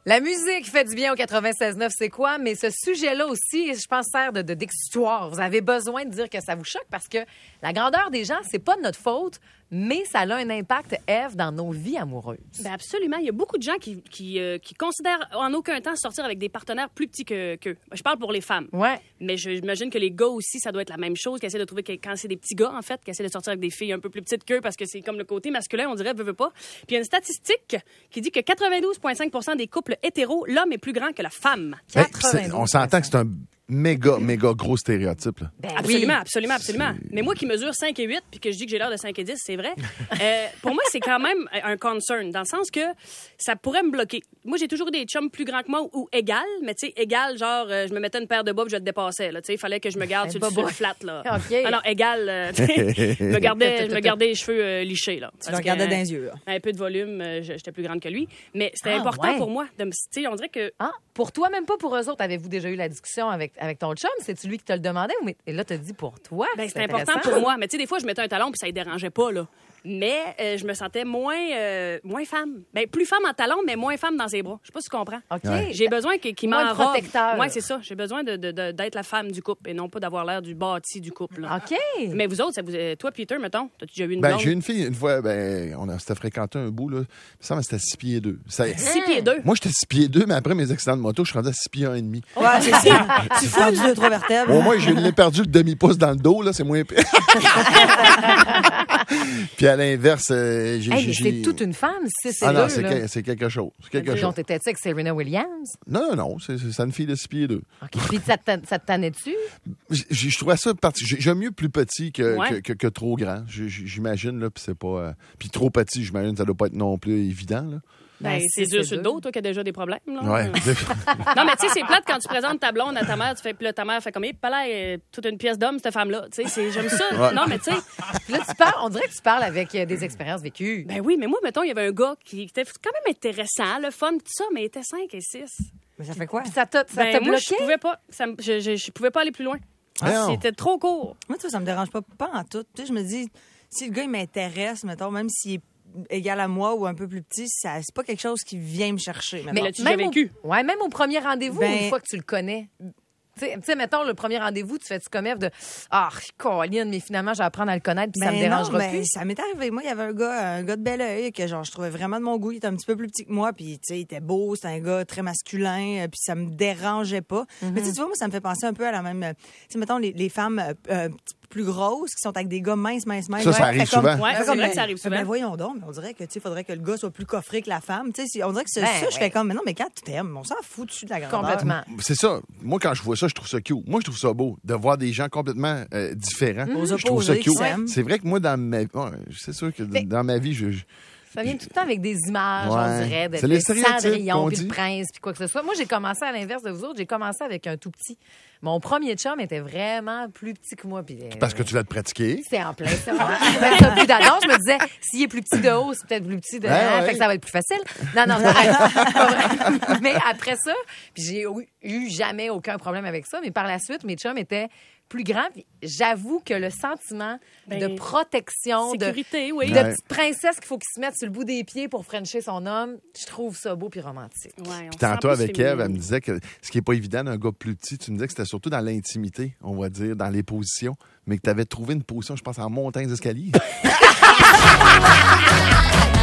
La musique fait du bien au 96.9, c'est quoi? Mais ce sujet-là aussi, je pense, sert d'exutoire. Vous avez besoin de dire que ça vous choque parce que la grandeur des gens, c'est pas de notre faute, mais ça a un impact, Ève, dans nos vies amoureuses. Ben absolument. Il y a beaucoup de gens qui considèrent en aucun temps sortir avec des partenaires plus petits qu'eux. Je parle pour les femmes. Ouais. Mais j'imagine que les gars aussi, ça doit être la même chose, qu'ils essaient de trouver, quand c'est des petits gars, en fait, qu'ils essaient de sortir avec des filles un peu plus petites qu'eux parce que c'est comme le côté masculin, on dirait, veut pas. Puis il y a une statistique qui dit que 92,5% des couples hétéros, l'homme est plus grand que la femme. On s'entend que c'est un méga gros stéréotype. Là. Ben Absolument, oui. absolument. Mais moi qui mesure 5 et 8 puis que je dis que j'ai l'air de 5 et 10, c'est vrai. Pour moi, c'est quand même un concern dans le sens que ça pourrait me bloquer. Moi, j'ai toujours eu des chums plus grands que moi ou égal, mais tu sais, égal, genre, je me mettais une paire de bas puis je le dépassais. Tu sais, il fallait que je me garde sur le flat. Là. OK. Alors, égal, je me gardais les cheveux lichés. Là, Tu le regardais dans les yeux. Là. Un peu de volume, j'étais plus grande que lui. Mais c'était important pour moi. Tu sais, on dirait que... Ah, pour toi, même pas pour eux autres. Avez-vous déjà eu la discussion avec ton chum? C'est-tu lui qui te le demandait? Et là, t'as dit pour toi. Ben, c'est important pour moi. Mais tu sais, des fois, je mettais un talon puis ça ne dérangeait pas, là. Mais je me sentais moins femme. Ben, plus femme en talon, mais moins femme dans ses bras. Je sais pas si tu comprends. OK. Ouais. J'ai besoin qu'il Moins de m'enrobe. protecteur. Oui, c'est ça. J'ai besoin d'être la femme du couple et non pas d'avoir l'air du bâti du couple. Là. OK. Mais vous autres, toi, Peter, mettons, t'as-tu déjà eu une Ben, blonde? j'ai eu une fille, une fois, on s'était fréquenté un bout, là. Ça, c'était 6 pieds 2. 6 pieds 2. Moi, j'étais 6 pieds 2, mais après mes accidents de moto, je suis rendu à 6 pieds 1 et demi. Ouais, c'est ça. Tu fous du 2-3 vertèbres. Au moins, j'ai perdu le demi-pouce dans le dos, là, c'est moins pire. Puis à l'inverse, Mais c'est toute une femme, c'est Ah non, deux, là. c'est quelque chose. C'est quelque Donc, chose. t'étais-tu avec Serena Williams? Non, c'est une fille de 6 pieds 2. OK. Puis ça te tannait-tu? Je trouvais ça j'aime mieux plus petit Ouais. que trop grand. J'imagine, là, puis c'est pas... puis trop petit, j'imagine, ça doit pas être non plus évident, là. Ben, c'est dur sur le dos, toi, qui as déjà des problèmes. Là. Ouais. Non, mais tu sais, c'est plate quand tu présentes ta blonde à ta mère, puis là, ta mère fait comme, toute une pièce d'homme, cette femme-là. Tu sais, j'aime ça. Ouais. Non, mais tu sais, Là, on dirait que tu parles avec des expériences vécues. ben oui, mais moi, mettons, il y avait un gars qui était quand même intéressant, le fun, tout ça, mais il était 5 et 6. Mais ça fait quoi? Puis ça t'a Ben, moi, bloqué? je pouvais pas. Je pouvais pas aller plus loin. Non. C'était trop court. Moi, tu vois, ça me dérange pas en tout. Tu sais, je me dis, si le gars, il m'intéresse, mettons, même s'il est égal à moi ou un peu plus petit, c'est pas quelque chose qui vient me chercher. Mais l'as-tu déjà vécu? Même au premier rendez-vous, Ben- une fois que tu le connais. Tu sais, mettons, le premier rendez-vous, tu fais-tu comme Ève de « Ah, Colin, mais finalement, je vais apprendre à le connaître puis ça me dérangera non, plus. » ça m'est arrivé. Moi, il y avait un gars de bel oeil que genre je trouvais vraiment de mon goût. Il était un petit peu plus petit que moi, puis tu sais, il était beau, c'était un gars très masculin, puis ça me dérangeait pas. Mais tu vois, moi, ça me fait penser un peu à la même. Tu sais, mettons les femmes un petit peu plus grosses qui sont avec des gars minces. Ça arrive souvent. Ouais, c'est vrai que ça arrive souvent. Ben voyons donc, mais on dirait que tu sais, faudrait que le gars soit plus coffré que la femme. Tu sais, on dirait que c'est Ben, ça. Je ouais. fais comme, mais non, mais quand tu t'aimes, on s'en fout dessus de la grandeur. Complètement. C'est ça. Moi, quand je vois ça, je trouve ça cute. Moi, je trouve ça beau de voir des gens complètement différents. Aux Je trouve ça opposés qui cute. s'aiment. C'est vrai que moi, dans ma vie, c'est sûr que Mais- dans ma vie, Ça vient tout le temps avec des images, Ouais. on dirait, de C'est les stéréotypes Cendrillon, qu'on puis le dit. prince, puis quoi que ce soit. Moi, j'ai commencé à l'inverse de vous autres. J'ai commencé avec un tout petit. Mon premier chum était vraiment plus petit que moi. Puis, parce que tu l'as pratiqué. c'est en plein ça. Je trouvais ça plus d'adon. Je me disais, s'il est plus petit de haut, c'est peut-être plus petit de... Ouais, ouais. Fait que ça va être plus facile. Non, c'est pas vrai. Mais après ça, puis j'ai eu jamais aucun problème avec ça. Mais par la suite, mes chums étaient plus grands. Puis j'avoue que le sentiment de protection, Sécurité, oui. de petite princesse qu'il faut qu'il se mette sur le bout des pieds pour frencher son homme, je trouve ça beau puis romantique. Ouais, on Puis se sent tantôt, plus avec féminine. Ève, elle me disait que ce qui n'est pas évident d'un gars plus petit, tu me disais que c'était surtout dans l'intimité, on va dire, dans les positions, mais que tu avais trouvé une position, je pense, en montagne d'escalier.